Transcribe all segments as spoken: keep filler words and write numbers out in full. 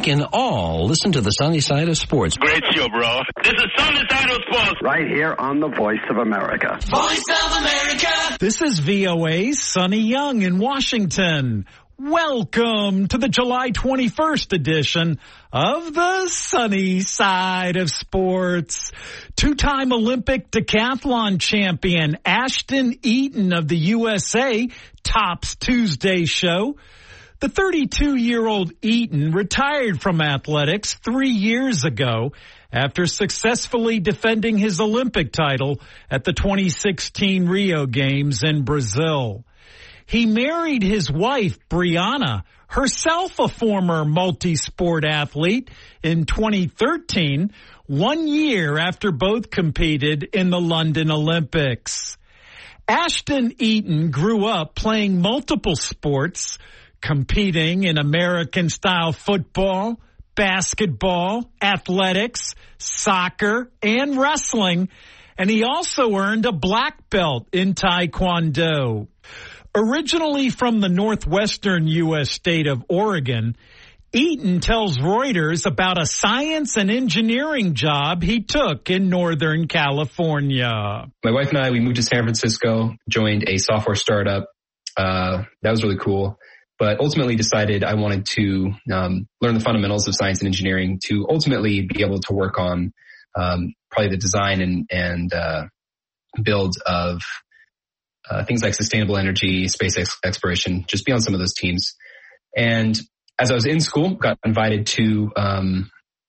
can all listen to the Sunny Side of Sports. Great show, bro. This is Sunny Side of Sports. Right here on the Voice of America. Voice of America. This is V O A's Sonny Young in Washington. Welcome to the July twenty-first edition of the Sunny Side of Sports. Two-time Olympic decathlon champion Ashton Eaton of the U S A tops Tuesday's show. The thirty-two-year-old Eaton retired from athletics three years ago after successfully defending his Olympic title at the twenty sixteen Rio Games in Brazil. He married his wife, Brianna, herself a former multi-sport athlete, in twenty thirteen, one year after both competed in the London Olympics. Ashton Eaton grew up playing multiple sports, competing in American-style football, basketball, athletics, soccer, and wrestling, and he also earned a black belt in Taekwondo. Originally from the northwestern U S state of Oregon, Eaton tells Reuters about a science and engineering job he took in Northern California. My wife and I, we moved to San Francisco, joined a software startup. Uh, that was really cool. But ultimately decided I wanted to um, learn the fundamentals of science and engineering to ultimately be able to work on um, probably the design and, and uh, build of Uh, things like sustainable energy, space ex- exploration, just be on some of those teams. And as I was in school, got invited to um,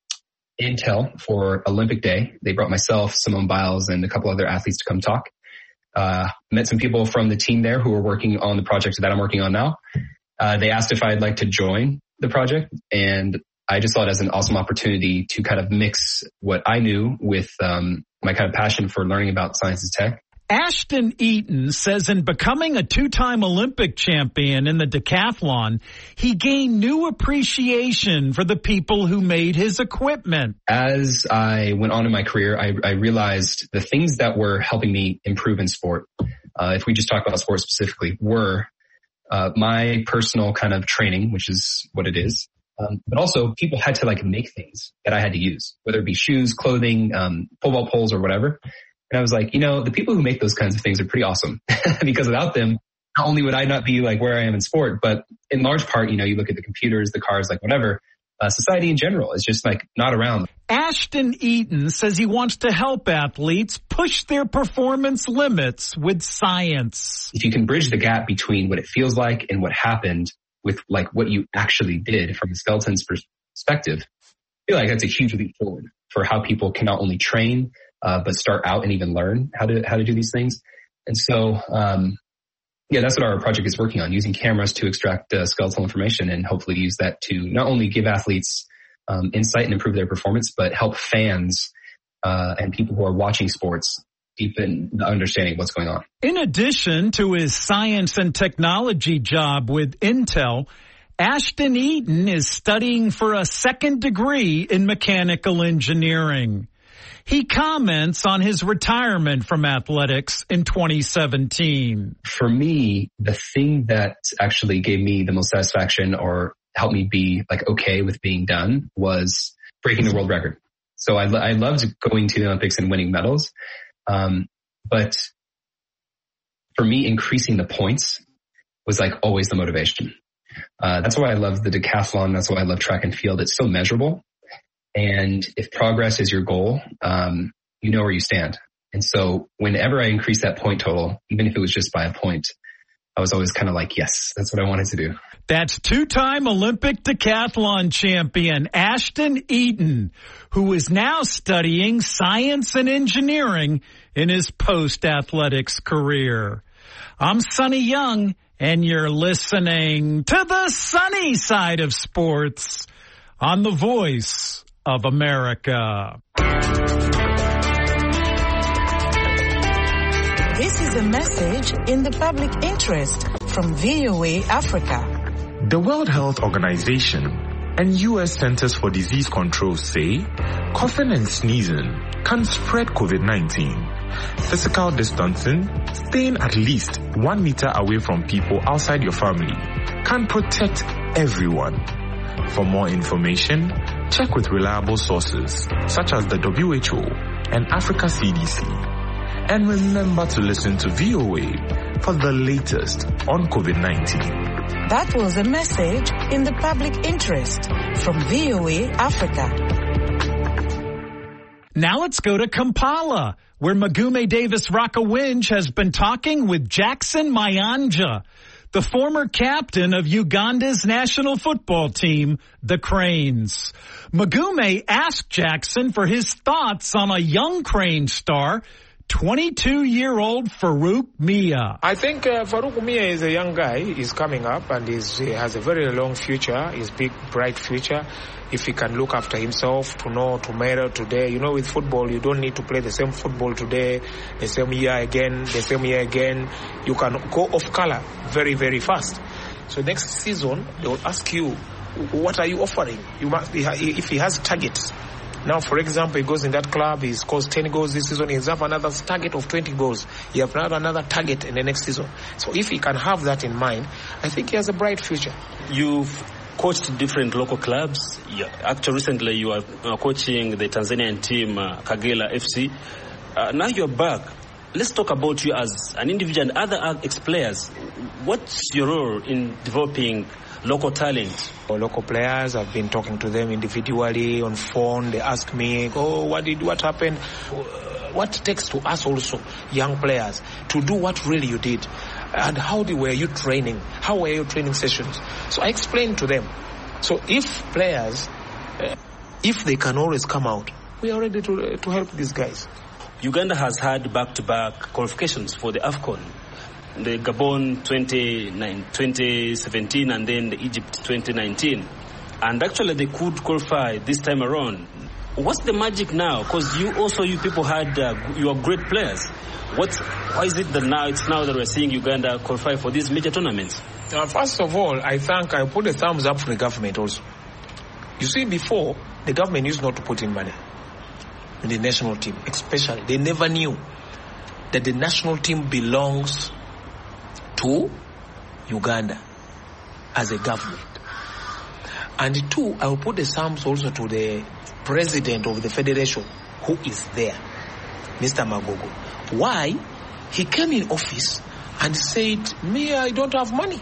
Intel for Olympic Day. They brought myself, Simone Biles, and a couple other athletes to come talk. Uh, met some people from the team there who were working on the project that I'm working on now. Uh, they asked if I'd like to join the project, and I just saw it as an awesome opportunity to kind of mix what I knew with um, my kind of passion for learning about science and tech. Ashton Eaton says in becoming a two-time Olympic champion in the decathlon, he gained new appreciation for the people who made his equipment. As I went on in my career, I, I realized the things that were helping me improve in sport, uh, if we just talk about sport specifically, were uh, my personal kind of training, which is what it is. Um, but also people had to like make things that I had to use, whether it be shoes, clothing, um, pole vault poles or whatever. And I was like, you know, the people who make those kinds of things are pretty awesome because without them, not only would I not be like where I am in sport, but in large part, you know, you look at the computers, the cars, like whatever, uh, society in general is just like not around. Ashton Eaton says he wants to help athletes push their performance limits with science. If you can bridge the gap between what it feels like and what happened with like what you actually did from the skeleton's perspective, I feel like that's a huge leap forward for how people can not only train, Uh, but start out and even learn how to how to do these things. And so, um, yeah, that's what our project is working on, using cameras to extract uh, skeletal information and hopefully use that to not only give athletes um, insight and improve their performance, but help fans uh, and people who are watching sports deepen the understanding of what's going on. In addition to his science and technology job with Intel, Ashton Eaton is studying for a second degree in mechanical engineering. He comments on his retirement from athletics in twenty seventeen. For me, the thing that actually gave me the most satisfaction or helped me be like okay with being done was breaking the world record. So I, I loved going to the Olympics and winning medals. Um, but for me, increasing the points was like always the motivation. Uh, that's why I love the decathlon. That's why I love track and field. It's so measurable. And if progress is your goal, um, you know where you stand. And so whenever I increased that point total, even if it was just by a point, I was always kind of like, yes, that's what I wanted to do. That's two-time Olympic decathlon champion Ashton Eaton, who is now studying science and engineering in his post-athletics career. I'm Sonny Young, and you're listening to the Sunny Side of Sports on the Voice of America. This is a message in the public interest from V O A Africa. The World Health Organization and U S Centers for Disease Control say coughing and sneezing can spread COVID nineteen. Physical distancing, staying at least one meter away from people outside your family, can protect everyone. For more information, check with reliable sources such as the W H O and Africa C D C. And remember to listen to V O A for the latest on COVID nineteen. That was a message in the public interest from V O A Africa. Now let's go to Kampala, where Magume Davis Rakawinj has been talking with Jackson Mayanja, the former captain of Uganda's national football team, the Cranes. Magume asked Jackson for his thoughts on a young Crane star, twenty-two-year-old Farouk Mia. I think uh, Farouk Mia is a young guy. He's coming up and he's, he has a very long future. He's big, bright future. If he can look after himself, to know tomorrow, today. You know, with football, you don't need to play the same football today, the same year again, the same year again. You can go off color very, very fast. So next season, they will ask you, what are you offering? You must, if he has targets. Now, for example, he goes in that club, he scores ten goals this season, he has another target of twenty goals. He has another target in the next season. So if he can have that in mind, I think he has a bright future. You've coached different local clubs. Yeah, actually, recently you are uh, coaching the Tanzanian team, uh, Kagera F C. Uh, now you're back. Let's talk about you as an individual and other ex-players. What's your role in developing local talent? Or local players, I've been talking to them individually on phone. They ask me, oh, what did, what happened? What it takes to us also, young players, to do what really you did? And how did, were you training? How were your training sessions? So I explained to them. So if players, uh, if they can always come out, we are ready to, uh, to help these guys. Uganda has had back-to-back qualifications for the AFCON. The Gabon twenty seventeen and then the Egypt twenty nineteen. And actually they could qualify this time around. What's the magic now? Because you also, you people had, uh, you are great players. What's, why is it that now, it's now that we're seeing Uganda qualify for these major tournaments? Uh, first of all, I think I put a thumbs up for the government also. You see, before, the government used not to put in money in the national team, especially. They never knew that the national team belongs to Uganda as a government. And two, I will put the thumbs also to the president of the federation who is there, Mister Magogo. Why? He came in office and said, me, I don't have money.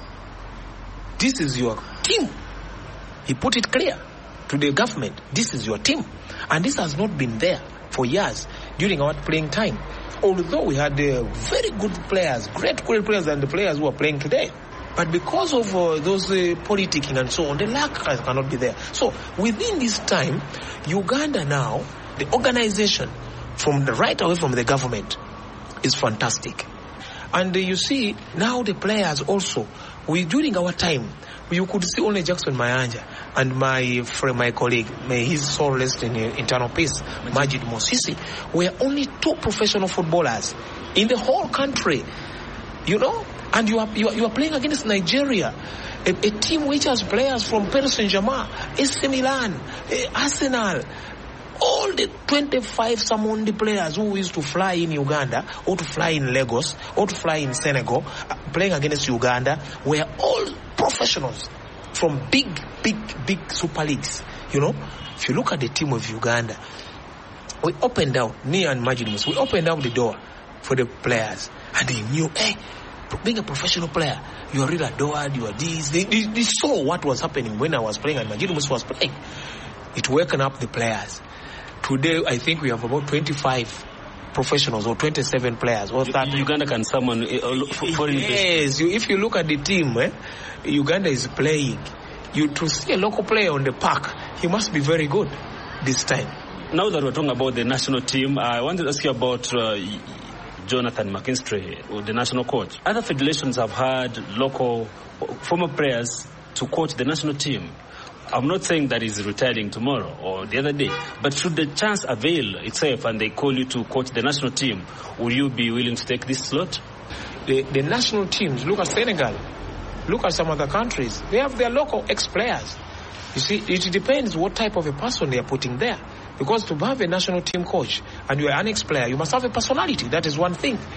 This is your team. He put it clear to the government. This is your team. And this has not been there for years during our playing time. Although we had uh, very good players, great, great players than the players who are playing today. But because of uh, those uh, politicking and so on, the lack cannot be there. So within this time, Uganda now, the organization from the right away from the government is fantastic. And uh, you see, now the players also, we during our time, you could see only Jackson Mayanja and my friend, my colleague, may his soul rest in eternal peace, Majid Mosisi, were only two professional footballers in the whole country, you know. And you are you are, you are playing against Nigeria, a, a team which has players from Paris Saint-Germain, A C Milan, uh, Arsenal, all the twenty-five Samondi players who used to fly in Uganda or to fly in Lagos or to fly in Senegal, uh, playing against Uganda, were all professionals from big, big, big super leagues. You know, if you look at the team of Uganda, we opened out, me and Majid Musa, we opened out the door for the players, and they knew, hey, being a professional player, you are really adored, you are this. They, they, they saw what was happening when I was playing and Majid Musa was playing. It woken up the players. Today, I think we have about twenty-five professionals or twenty-seven players. Or that Uganda can summon uh, foreign. Yes, you, if you look at the team, eh, Uganda is playing. You to see a local player on the park, he must be very good this time. Now that we're talking about the national team, I wanted to ask you about uh, Jonathan McKinstry, the national coach. Other federations have had local former players to coach the national team. I'm not saying that he's retiring tomorrow or the other day, but should the chance avail itself and they call you to coach the national team, will you be willing to take this slot? The, the national teams, look at Senegal, look at some other countries, they have their local ex-players. You see, it depends what type of a person they are putting there. Because to have a national team coach and you are an ex-player, you must have a personality. That is one thing.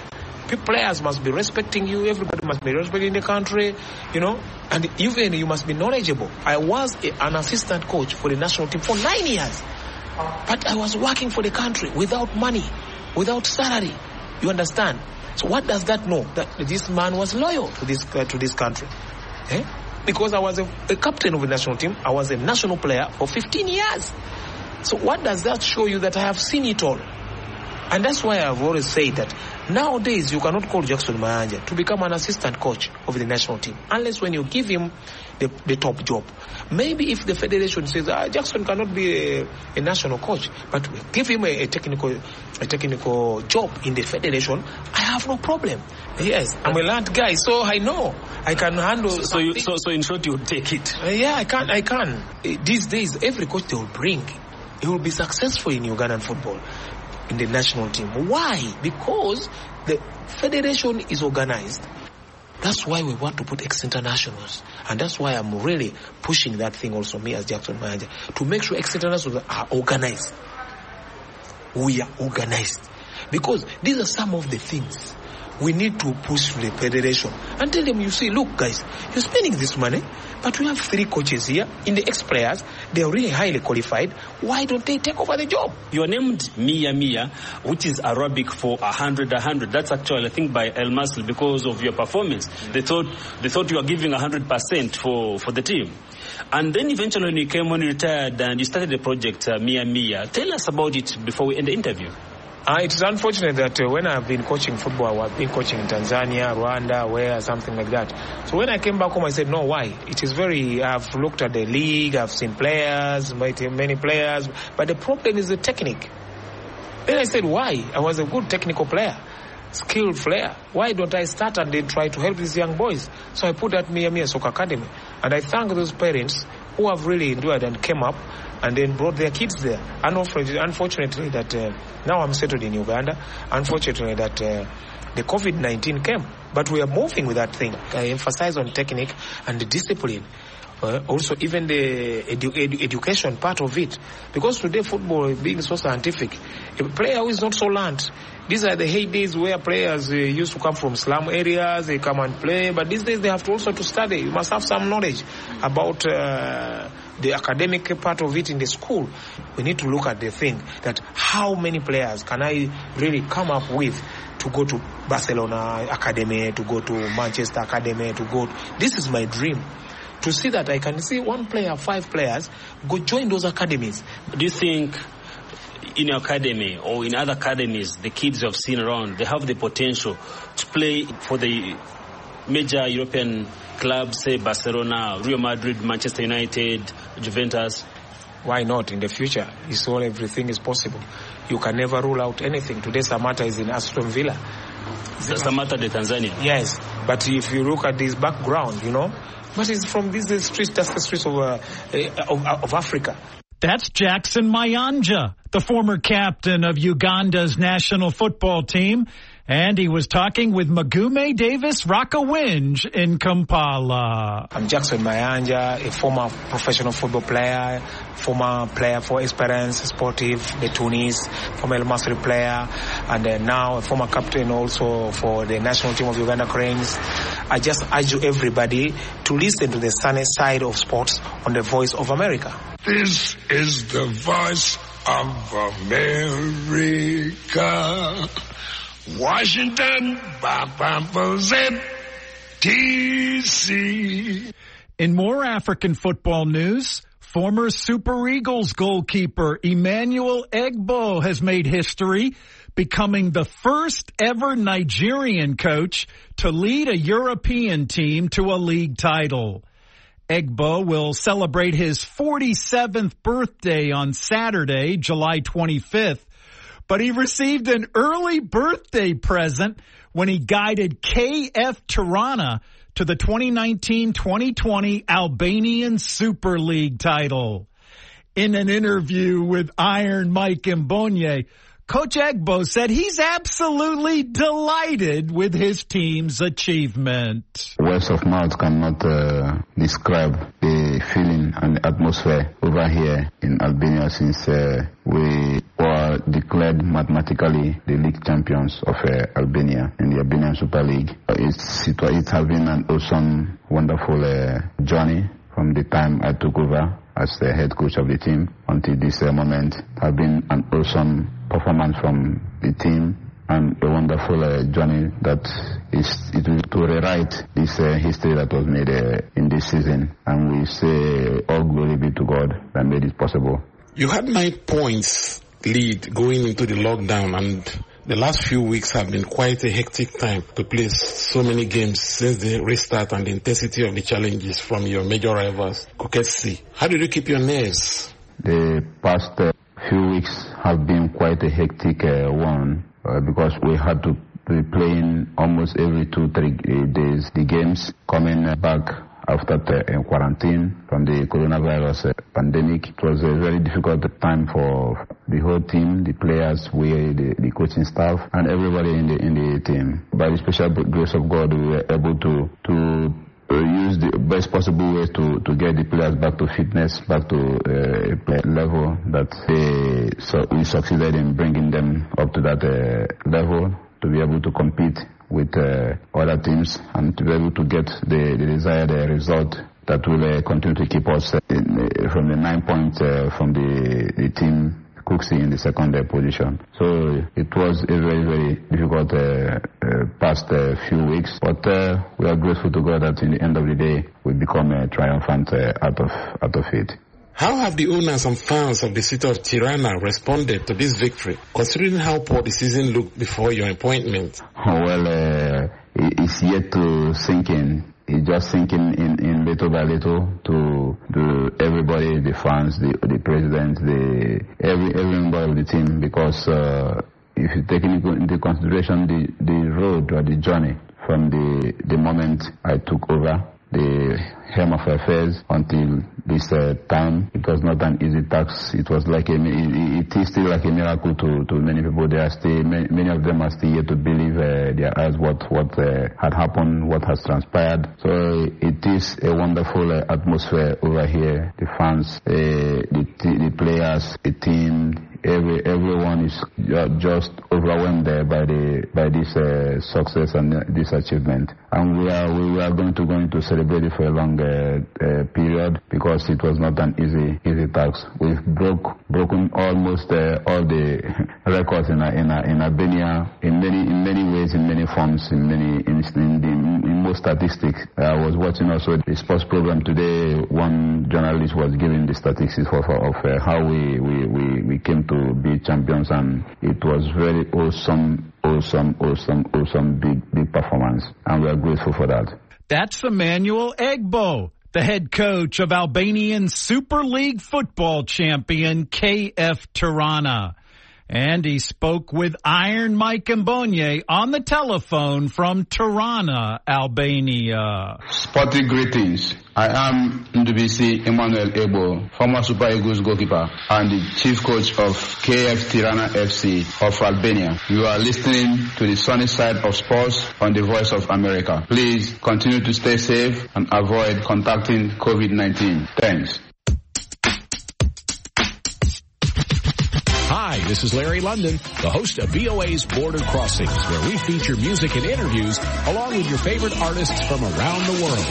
Players must be respecting you. Everybody must be respecting the country, you know. And even you must be knowledgeable. I was a, an assistant coach for the national team for nine years. But I was working for the country without money, without salary. You understand? So what does that know? That this man was loyal to this uh, to this country. Eh? Because I was a, a captain of the national team. I was a national player for fifteen years. So what does that show you? That I have seen it all. And that's why I've always said that nowadays you cannot call Jackson Mayanja to become an assistant coach of the national team unless when you give him the, the top job. Maybe if the federation says ah, Jackson cannot be a, a national coach, but give him a, a technical a technical job in the federation, I have no problem. Yes, I'm a land guy, so I know I can handle. So, so, you, so, so in short, you would take it. Uh, yeah, I can. I can. Uh, these days, every coach they will bring, he will be successful in Ugandan football. In the national team. Why? Because the federation is organized. That's why we want to put ex-internationals. And that's why I'm really pushing that thing also, me as Jackson Mayanja, to make sure ex-internationals are organized. We are organized. Because these are some of the things we need to push to the federation and tell them, you see, look guys, you're spending this money, but we have three coaches here in the ex-players. They are really highly qualified. Why don't they take over the job? You are named Mia Mia, which is Arabic for a hundred, a hundred. That's actually, I think, by El Masl because of your performance. They thought they thought you were giving a hundred percent for for the team. And then eventually when you came, when you retired and you started the project uh, Mia Mia, tell us about it before we end the interview. Uh, it's unfortunate that uh, when I've been coaching football, I've been coaching in Tanzania, Rwanda, where, something like that. So when I came back home, I said, no, why? It is very, I've looked at the league, I've seen players, many players, but the problem is the technique. Then I said, why? I was a good technical player, skilled player. Why don't I start and then try to help these young boys? So I put that Mia Mia Soccer Academy. And I thank those parents who have really endured and came up and then brought their kids there. And unfortunately that uh, now I'm settled in Uganda. Unfortunately that uh, the COVID nineteen came. But we are moving with that thing. I emphasize on technique and the discipline. Uh, also even the edu- edu- education part of it. Because today football being so scientific, a player who is not so learned, these are the heydays where players uh, used to come from slum areas, they come and play, but these days they have to also to study. You must have some knowledge about uh, the academic part of it in the school. We need to look at the thing that how many players can I really come up with to go to Barcelona Academy, to go to Manchester Academy, to go. To, this is my dream. To see that I can see one player, five players, go join those academies. Do you think in your academy or in other academies, the kids you have seen around, they have the potential to play for the major European clubs, say Barcelona, Real Madrid, Manchester United, Juventus? Why not? In the future, it's all, everything is possible. You can never rule out anything. Today, Samata is in Aston Villa. Samata de Tanzania? Yes, but if you look at this background, you know, but it's from these streets, that's the streets of, uh, of, of Africa. That's Jackson Mayanja, the former captain of Uganda's national football team. And he was talking with Magume Davis Rakawinj in Kampala. I'm Jackson Mayanja, a former professional football player, former player for Esperance Sportive de Tunis, former El Masri player, and uh, now a former captain also for the national team of Uganda Cranes. I just urge everybody to listen to the sunny side of sports on the Voice of America. This is the Voice of America. Washington, D C. In more African football news, former Super Eagles goalkeeper Emmanuel Egbo has made history, becoming the first ever Nigerian coach to lead a European team to a league title. Egbo will celebrate his forty-seventh birthday on Saturday, July twenty-fifth. But he received an early birthday present when he guided K F Tirana to the twenty nineteen twenty twenty Albanian Super League title. In an interview with Iron Mike Mbonye, Coach Egbo said he's absolutely delighted with his team's achievement. Words of mouth cannot uh, describe the feeling and the atmosphere over here in Albania since uh, we were uh, declared mathematically the league champions of uh, Albania in the Albanian Super League. Uh, it's, it, it has been an awesome, wonderful uh, journey from the time I took over as the head coach of the team until this uh, moment. It has been an awesome performance from the team and a wonderful uh, journey that is it will to rewrite this uh, history that was made uh, in this season. And we say all glory be to God that made it possible. You had nine points lead going into the lockdown, and the last few weeks have been quite a hectic time to play so many games since the restart and the intensity of the challenges from your major rivals, Phuket C. How did you keep your nerves? The past uh, few weeks have been quite a hectic uh, one uh, because we had to be playing almost every two, three days. The games coming uh, back after the quarantine from the coronavirus uh, pandemic. It was a very difficult time for the whole team, the players, we, the, the coaching staff, and everybody in the in the team. By the special grace of God, we were able to to uh, use the best possible way to, to get the players back to fitness, back to uh, a level that they, so we succeeded in bringing them up to that uh, level to be able to compete with uh, other teams and to be able to get the, the desired uh, result that will uh, continue to keep us uh, in, uh, from the nine points uh, from the, the team Cooksey in the second uh, position. So it was a very, very difficult uh, uh, past uh, few weeks, but uh, we are grateful to God that in the end of the day we become uh, triumphant uh, out of out of it. How have the owners and fans of the city of Tirana responded to this victory, considering how poor the season looked before your appointment? Well, uh, it's yet to sink in. It's just sinking in, in little by little to, to everybody, the fans, the, the president, the every every member of the team. Because uh, if you take into, into consideration the, the road or the journey from the the moment I took over the helm of affairs until this uh, time, it was not an easy task. It was like a, it, it is still like a miracle to, to many people. They are still, many, many of them are still yet to believe uh, their eyes what what uh, had happened, what has transpired. So it is a wonderful uh, atmosphere over here. The fans, uh, the the players, the team. Every everyone is just overwhelmed uh, by the by this uh, success and uh, this achievement, and we are we are going to going to celebrate it for a long uh, uh, period because it was not an easy easy task. We've broke broken almost uh, all the records in in in Albania in many in many ways, in many forms, in many in in, the, in most statistics. I was watching also the sports program today. One journalist was giving the statistics of of uh, how we we we we came to be champions, and it was very awesome, awesome, awesome, awesome, big, big performance, and we are grateful for that. That's Emmanuel Egbo, the head coach of Albanian Super League football champion K F Tirana. And he spoke with Iron Mike Mbonye on the telephone from Tirana, Albania. Sporty greetings. I am Ndubisi Emmanuel Egbo, former Super Eagles goalkeeper and the chief coach of K F Tirana F C of Albania. You are listening to the sunny side of sports on the Voice of America. Please continue to stay safe and avoid contacting COVID nineteen. Thanks. Hi, this is Larry London, the host of V O A's Border Crossings, where we feature music and interviews along with your favorite artists from around the world.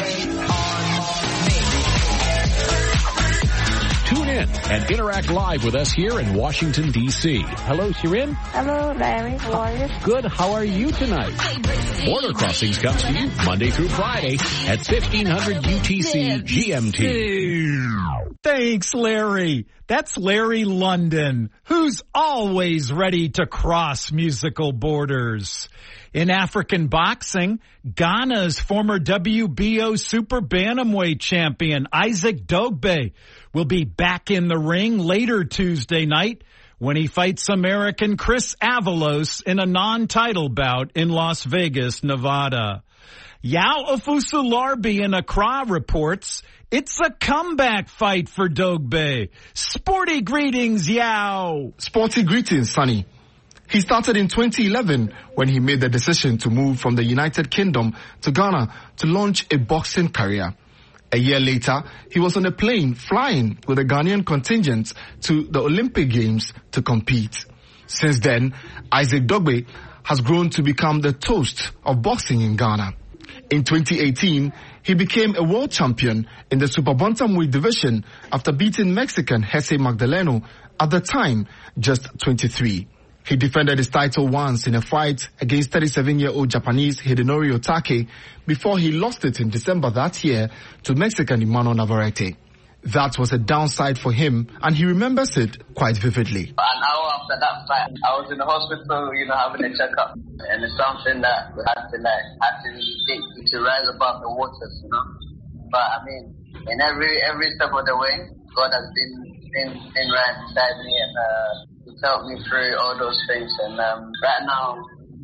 Tune in and interact live with us here in Washington, D C Hello, Shirin. Hello, Larry. How are you? Good. How are you tonight? Border Crossings comes to you Monday through Friday at fifteen hundred U T C G M T. Thanks, Larry. That's Larry London, who's always ready to cross musical borders. In African boxing, Ghana's former W B O Super Bantamweight champion Isaac Dogbe will be back in the ring later Tuesday night when he fights American Chris Avalos in a non-title bout in Las Vegas, Nevada. Yao Ofusularbi in Accra reports it's a comeback fight for Dogbe. Sporty greetings, Yao. Sporty greetings, Sonny. He started in twenty eleven when he made the decision to move from the United Kingdom to Ghana to launch a boxing career. A year later, he was on a plane flying with the Ghanaian contingent to the Olympic Games to compete. Since then, Isaac Dogbe has grown to become the toast of boxing in Ghana. In twenty eighteen, he became a world champion in the super bantamweight division after beating Mexican Jesse Magdaleno, at the time just twenty-three. He defended his title once in a fight against thirty-seven-year-old Japanese Hidenori Otake before he lost it in December that year to Mexican Emmanuel Navarrete. That was a downside for him, and he remembers it quite vividly. An hour after that fight, I was in the hospital, you know, having a checkup. And it's something that we had to, like, had to take to rise above the waters, you know. But, I mean, in every every step of the way, God has been, been, been right beside me, and uh, He's helped me through all those things. And um, right now,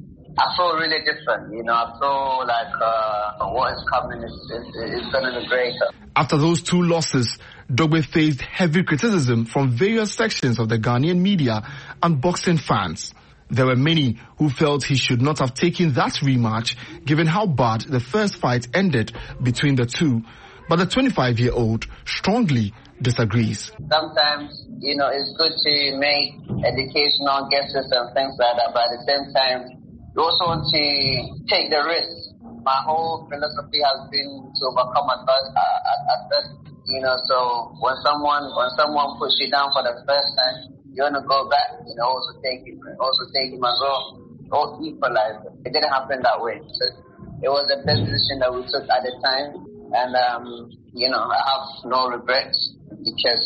I feel really different, you know. I feel like uh, what is coming is, is, is going to be greater. After those two losses, Dogbe faced heavy criticism from various sections of the Ghanaian media and boxing fans. There were many who felt he should not have taken that rematch given how bad the first fight ended between the two. But the twenty-five-year-old strongly disagrees. Sometimes, you know, it's good to make educational guesses and things like that, but at the same time, you also want to take the risk. My whole philosophy has been to overcome adversity, you know, so when someone when someone puts you down for the first time, you want to go back, you know, also take him, also take him as well, or equalize it. It didn't happen that way. So it was the best decision that we took at the time, and, um, you know, I have no regrets, because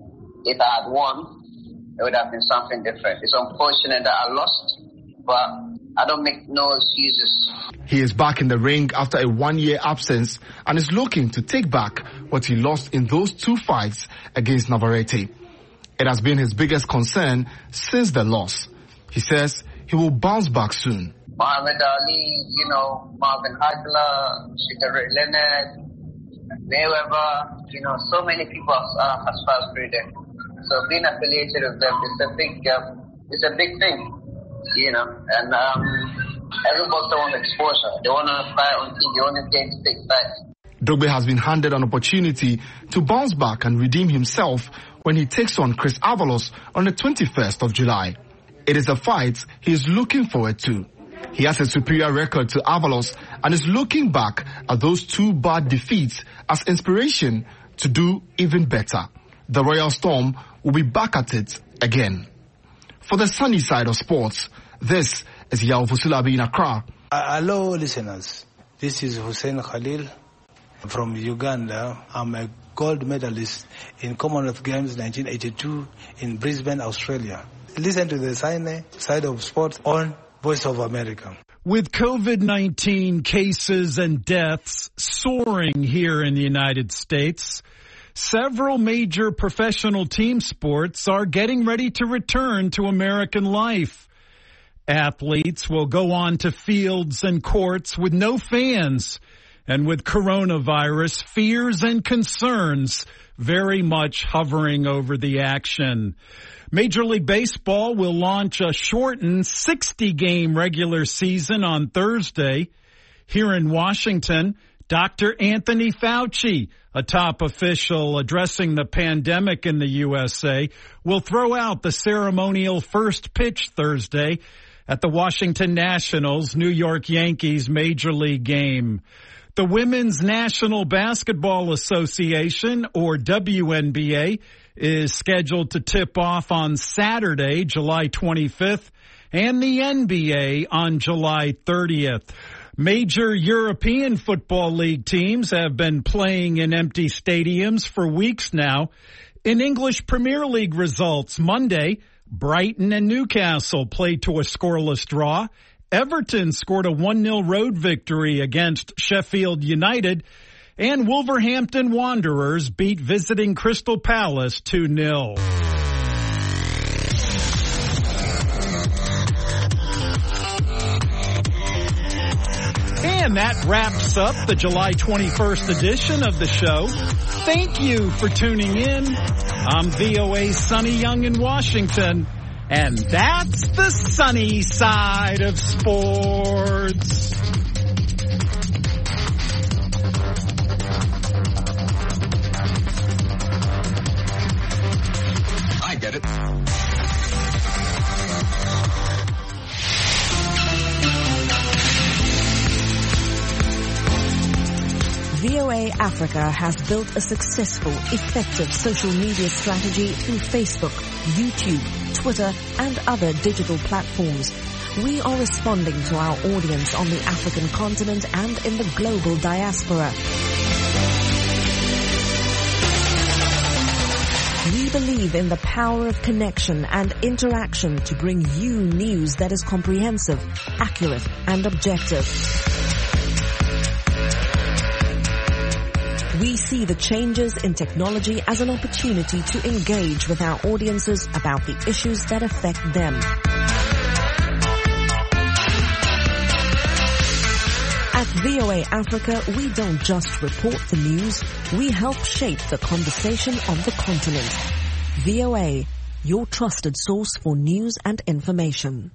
if I had won, it would have been something different. It's unfortunate that I lost, but I don't make no excuses. He is back in the ring after a one-year absence and is looking to take back what he lost in those two fights against Navarrete. It has been his biggest concern since the loss. He says he will bounce back soon. Muhammad Ali, you know, Marvin Hagler, Sugar Leonard, Mayweather, you know, so many people uh, have passed through there. So being affiliated with them is a big, uh, it's a big thing. You know, and um, everybody wants exposure. They want to fight on T V. They want to get big fights. Dogbe has been handed an opportunity to bounce back and redeem himself when he takes on Chris Avalos on the twenty-first of July. It is a fight he is looking forward to. He has a superior record to Avalos and is looking back at those two bad defeats as inspiration to do even better. The Royal Storm will be back at it again. For the sunny side of sports, this is Yao Fusulabi in Accra. Uh, hello, listeners. This is Hussein Khalil from Uganda. I'm a gold medalist in Commonwealth Games nineteen eighty-two in Brisbane, Australia. Listen to the sunny side of sports on Voice of America. With COVID nineteen cases and deaths soaring here in the United States, several major professional team sports are getting ready to return to American life. Athletes will go on to fields and courts with no fans, and with coronavirus, fears and concerns very much hovering over the action. Major League Baseball will launch a shortened sixty-game regular season on Thursday. Here in Washington, Doctor Anthony Fauci, a top official addressing the pandemic in the U S A, will throw out the ceremonial first pitch Thursday at the Washington Nationals New York Yankees Major League game. The Women's National Basketball Association, or W N B A, is scheduled to tip off on Saturday, July twenty-fifth, and the N B A on July thirtieth. Major European Football League teams have been playing in empty stadiums for weeks now. In English Premier League results, Monday, Brighton and Newcastle played to a scoreless draw. Everton scored a one nil road victory against Sheffield United, and Wolverhampton Wanderers beat visiting Crystal Palace two nil. And that wraps up the July twenty-first edition of the show. Thank you for tuning in. I'm V O A's Sonny Young in Washington, and that's the sunny side of sports. V O A Africa has built a successful, effective social media strategy through Facebook, YouTube, Twitter, and other digital platforms. We are responding to our audience on the African continent and in the global diaspora. We believe in the power of connection and interaction to bring you news that is comprehensive, accurate, and objective. We see the changes in technology as an opportunity to engage with our audiences about the issues that affect them. At V O A Africa, we don't just report the news, we help shape the conversation of the continent. V O A, your trusted source for news and information.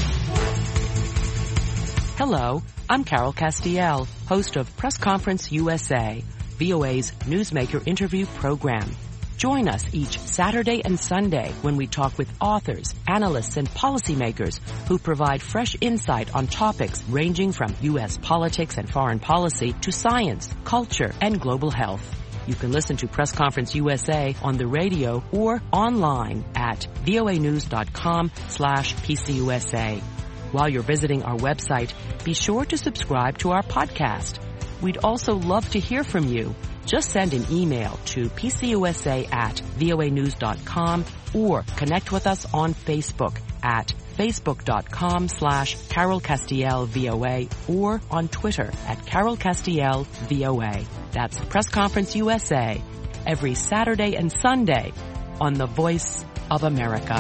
Hello, I'm Carol Castiel, host of Press Conference U S A, V O A's Newsmaker interview program. Join us each Saturday and Sunday when we talk with authors, analysts, and policymakers who provide fresh insight on topics ranging from U S politics and foreign policy to science, culture, and global health. You can listen to Press Conference U S A on the radio or online at voanews.com slash PCUSA. While you're visiting our website, be sure to subscribe to our podcast. We'd also love to hear from you. Just send an email to pcusa at voanews.com or connect with us on Facebook at facebook.com slash Carol Castiel VOA or on Twitter at Carol Castiel VOA. That's Press Conference U S A every Saturday and Sunday on the Voice of America.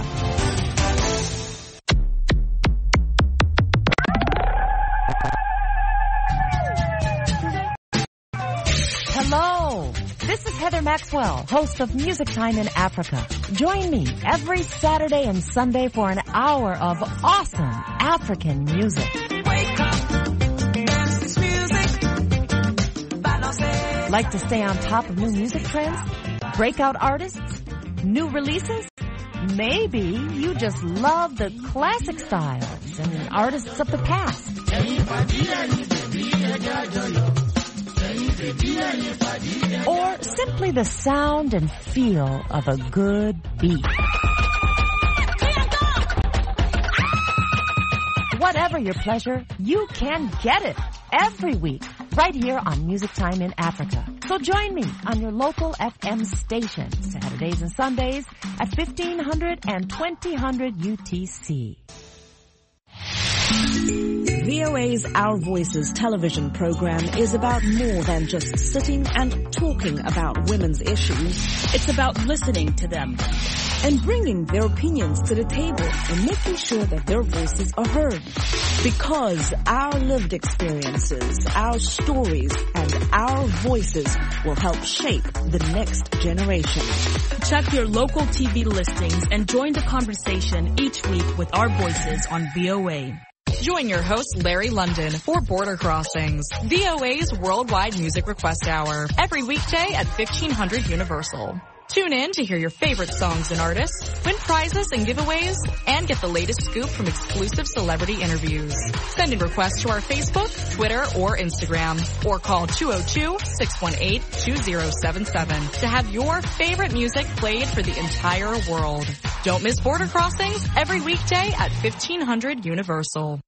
Hello, this is Heather Maxwell, host of Music Time in Africa. Join me every Saturday and Sunday for an hour of awesome African music. Wake up, dance this music. Like to stay on top of new music trends? Breakout artists? New releases? Maybe you just love the classic styles and artists of the past. Or simply the sound and feel of a good beat. Whatever your pleasure, you can get it every week right here on Music Time in Africa. So join me on your local F M station Saturdays and Sundays at fifteen hundred and twenty hundred U T C. V O A's Our Voices television program is about more than just sitting and talking about women's issues. It's about listening to them and bringing their opinions to the table and making sure that their voices are heard. Because our lived experiences, our stories, and our voices will help shape the next generation. Check your local T V listings and join the conversation each week with our voices on V O A. Join your host, Larry London, for Border Crossings, V O A's Worldwide Music Request Hour, every weekday at fifteen hundred Universal. Tune in to hear your favorite songs and artists, win prizes and giveaways, and get the latest scoop from exclusive celebrity interviews. Send in requests to our Facebook, Twitter, or Instagram, or call two oh two, six one eight, two oh seven seven to have your favorite music played for the entire world. Don't miss Border Crossings every weekday at fifteen hundred Universal.